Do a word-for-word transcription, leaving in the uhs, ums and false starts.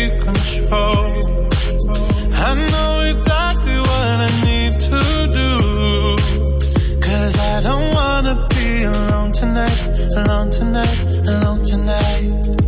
take control. I know exactly what I need to do, 'cause I don't wanna be alone tonight, alone tonight, alone tonight.